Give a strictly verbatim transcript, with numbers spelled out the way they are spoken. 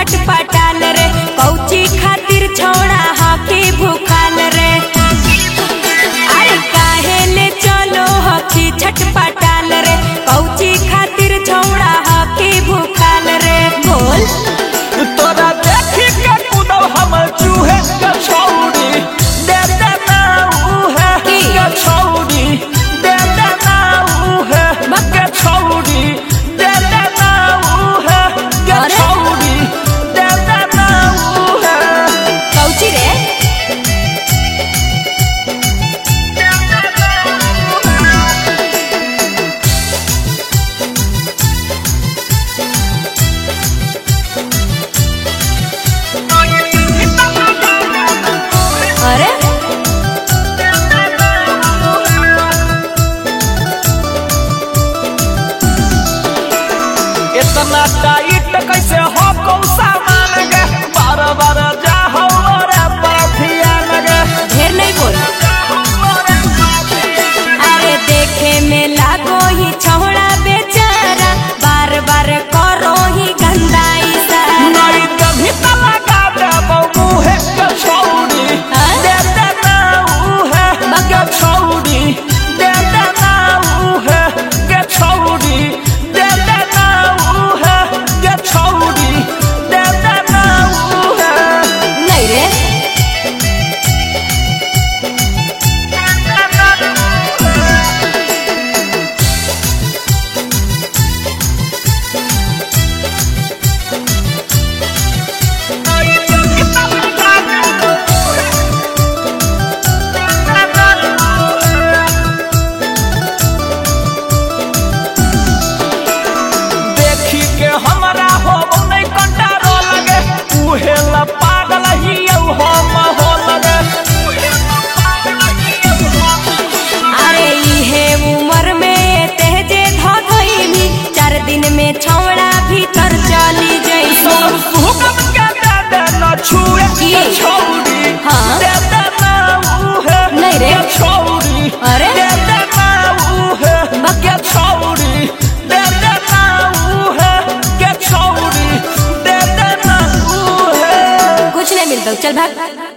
छटपटाल रे कौची खातिर छोड़ा हकी भूखाल रे। अरे काहे ले चलो हकी छटपटाल रे कौची खातिर छोड़ा हकी भूखाल रे। बोल तोरा देखी के कूदो हम चूहे के छौड़ी दे दे ना उहे के छौड़ी दे दे ना उहे के छौड़ी दे दे ना उहे के छौड़ी दे दे ना उहे कौची रे अरे इतना टाइट कैसे हो कौसा मान गे बार बार जा हो रे पाथिया लगे ढेर नहीं बोल। अरे देखे में लागो ही छौड़ा बेचारा बार बार करो ही गंदा इशारा। नहीं कभी तो लगा दे मुहे के छौड़ी हाँ? दे दे ना उहे के छौड़ी दे दे ना उहे के छौड़ी दे दे ना उहे के छौड़ी दे दे ना उहे नहीं रे देखी के हमरा हो नहीं कंटारो लगे उहे ला पागल ही हो हो लगे अरे इहे उम्र में तेजे धोई भी चार दिन में छौड़ा भीतर चली जैसी। हुकम के दे दे न छुए की? के छौड़ी हाँ? दे दे ना उहे नहीं रे। के छौड़ी अरे? दे दे ना उहे के छौड़ी दे दे ना उहे के छौड़ी दे दे ना उहे कुछ नहीं मिलता चल भाग।